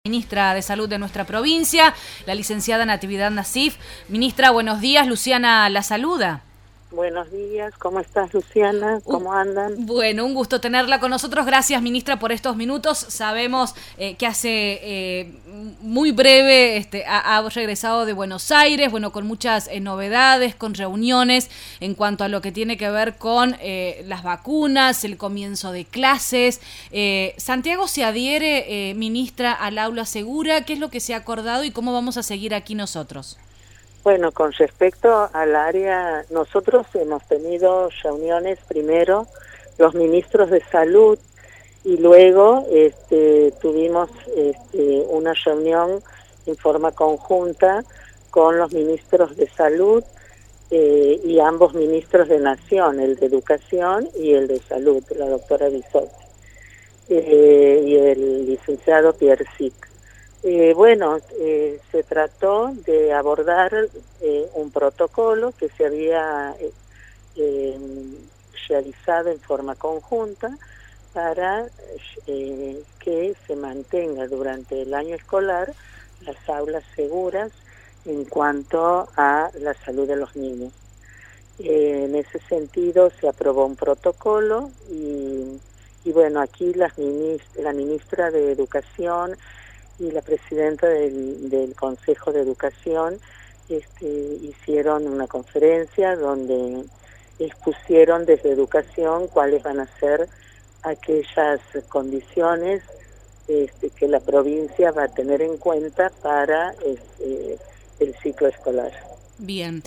Ministra de Salud de nuestra provincia, la licenciada Natividad Nassif. Ministra, buenos días. Luciana la saluda. Buenos días, ¿cómo estás, Luciana? ¿Cómo andan? Bueno, un gusto tenerla con nosotros. Gracias, ministra, por estos minutos. Sabemos que hace muy breve ha regresado de Buenos Aires, bueno, con muchas novedades, con reuniones en cuanto a lo que tiene que ver con las vacunas, el comienzo de clases. Santiago se adhiere, ministra, al aula segura. ¿Qué es lo que se ha acordado y cómo vamos a seguir aquí nosotros? Bueno, con respecto al área, nosotros hemos tenido reuniones, primero los ministros de salud y luego tuvimos una reunión en forma conjunta con los ministros de salud y ambos ministros de Nación, el de Educación y el de Salud, la doctora Bisotti y el licenciado Pierre Sic. Se trató de abordar un protocolo que se había realizado en forma conjunta para que se mantenga durante el año escolar las aulas seguras en cuanto a la salud de los niños. En ese sentido se aprobó un protocolo y bueno, aquí la ministra de Educación y la presidenta del Consejo de Educación hicieron una conferencia donde expusieron desde Educación cuáles van a ser aquellas condiciones que la provincia va a tener en cuenta para el ciclo escolar. Bien.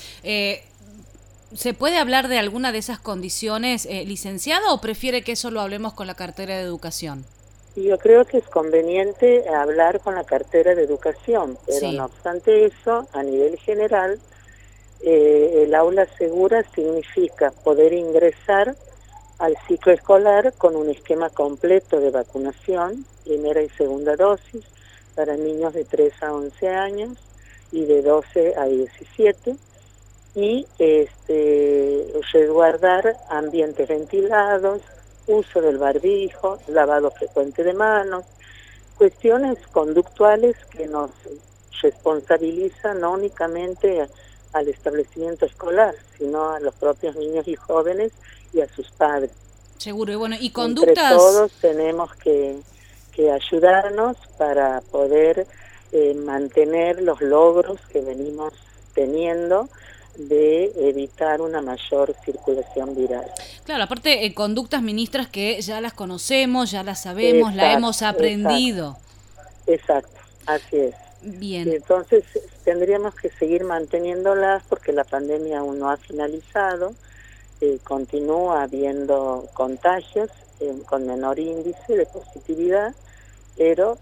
¿Se puede hablar de alguna de esas condiciones, licenciada, o prefiere que eso lo hablemos con la cartera de Educación? Y yo creo que es conveniente hablar con la cartera de Educación, pero sí. No obstante eso, a nivel general, el aula segura significa poder ingresar al ciclo escolar con un esquema completo de vacunación, primera y segunda dosis, para niños de 3 a 11 años y de 12 a 17, y resguardar ambientes ventilados, uso del barbijo, lavado frecuente de manos, cuestiones conductuales que nos responsabilizan no únicamente al establecimiento escolar, sino a los propios niños y jóvenes y a sus padres. Seguro, y bueno, y conductas... Entre todos tenemos que ayudarnos para poder mantener los logros que venimos teniendo de evitar una mayor circulación viral. Claro, aparte conductas, ministras, que ya las conocemos, ya las sabemos, la hemos aprendido. Exacto, así es. Bien. Y entonces tendríamos que seguir manteniéndolas porque la pandemia aún no ha finalizado, continúa habiendo contagios con menor índice de positividad, pero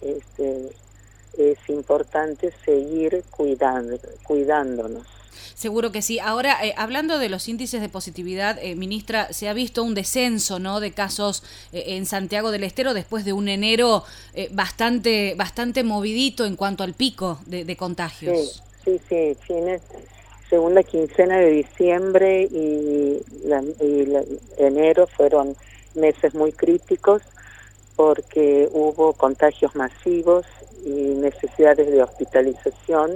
es importante seguir cuidándonos. Seguro que sí. Ahora, hablando de los índices de positividad, ministra, se ha visto un descenso, ¿no?, de casos en Santiago del Estero después de un enero bastante movidito en cuanto al pico de contagios. Sí. Segunda quincena de diciembre y enero fueron meses muy críticos porque hubo contagios masivos y necesidades de hospitalización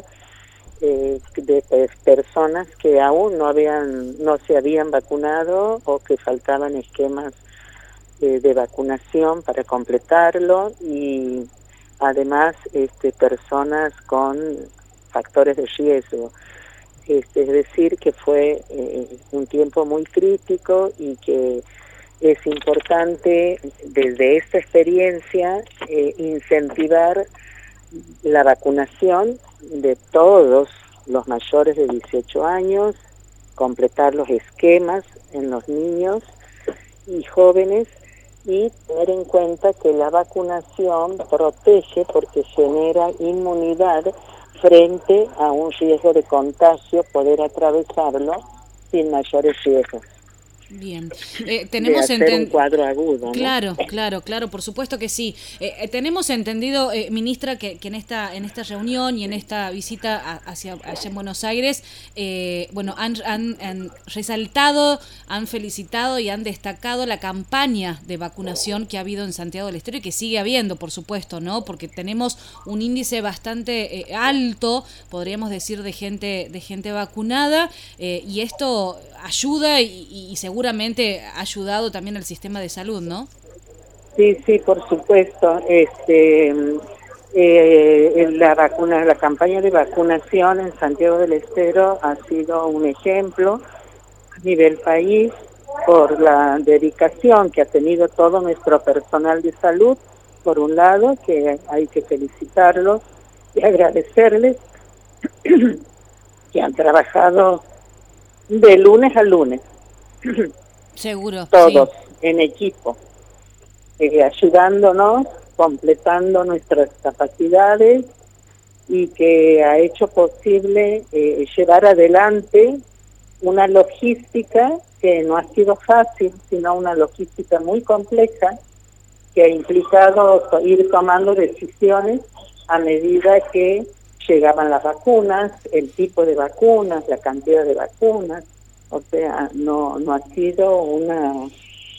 de personas que aún no se habían vacunado o que faltaban esquemas de vacunación para completarlo, y además personas con factores de riesgo. Es decir, que fue un tiempo muy crítico y que es importante desde esta experiencia incentivar la vacunación de todos los mayores de 18 años, completar los esquemas en los niños y jóvenes y tener en cuenta que la vacunación protege porque genera inmunidad frente a un riesgo de contagio, poder atravesarlo sin mayores riesgos. Bien, de hacer un cuadro agudo, ¿no? Claro, por supuesto que sí. Tenemos entendido, ministra, que en esta reunión y en esta visita allá en Buenos Aires, bueno, han resaltado, han felicitado y han destacado la campaña de vacunación que ha habido en Santiago del Estero y que sigue habiendo, por supuesto, ¿no? Porque tenemos un índice bastante alto, podríamos decir, de gente vacunada, y esto ayuda y seguramente ha ayudado también al sistema de salud, ¿no? Sí, por supuesto. La campaña de vacunación en Santiago del Estero ha sido un ejemplo a nivel país por la dedicación que ha tenido todo nuestro personal de salud, por un lado, que hay que felicitarlos y agradecerles, que han trabajado de lunes a lunes. Seguro. Todos, sí. En equipo, ayudándonos, completando nuestras capacidades y que ha hecho posible llevar adelante una logística que no ha sido fácil, sino una logística muy compleja que ha implicado ir tomando decisiones a medida que llegaban las vacunas, el tipo de vacunas, la cantidad de vacunas. O sea, no ha sido una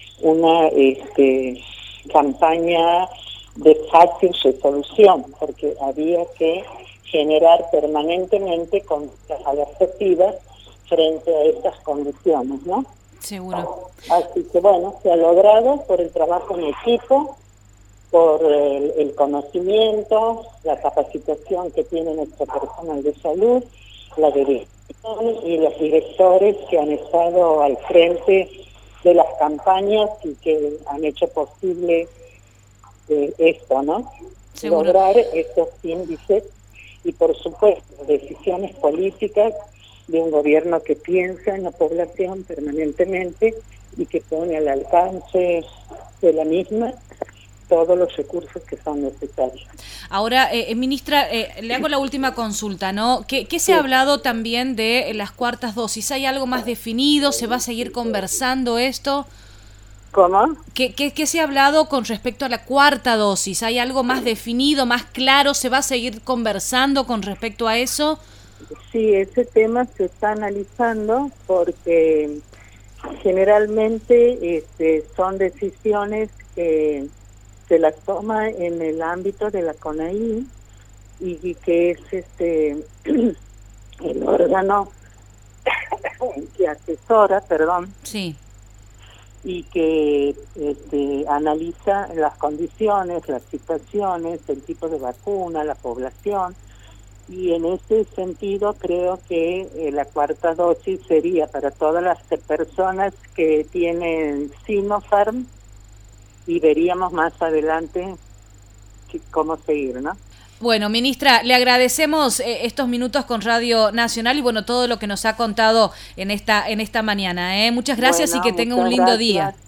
campaña de fácil resolución, porque había que generar permanentemente conductas adaptativas frente a estas condiciones, ¿no? Seguro. Así que bueno, se ha logrado por el trabajo en equipo, por el conocimiento, la capacitación que tiene nuestro personal de salud, la dirección y los directores que han estado al frente de las campañas y que han hecho posible esto, ¿no? Seguro. Lograr estos índices y, por supuesto, decisiones políticas de un gobierno que piensa en la población permanentemente y que pone al alcance de la misma todos los recursos que son necesarios. Ahora, ministra, le hago la última consulta, ¿no? ¿Qué se ha hablado también de las cuartas dosis? ¿Hay algo más definido? ¿Se va a seguir conversando esto? ¿Cómo? ¿Qué se ha hablado con respecto a la cuarta dosis? ¿Hay algo más definido, más claro? ¿Se va a seguir conversando con respecto a eso? Sí, ese tema se está analizando porque generalmente son decisiones que se las toma en el ámbito de la CONAIE y que es el órgano que asesora, sí, y que analiza las condiciones, las situaciones, el tipo de vacuna, la población, y en ese sentido creo que la cuarta dosis sería para todas las personas que tienen Sinopharm, y veríamos más adelante cómo seguir, ¿no? Bueno, ministra, le agradecemos estos minutos con Radio Nacional y bueno, todo lo que nos ha contado en esta mañana. Muchas gracias y que tenga un lindo día.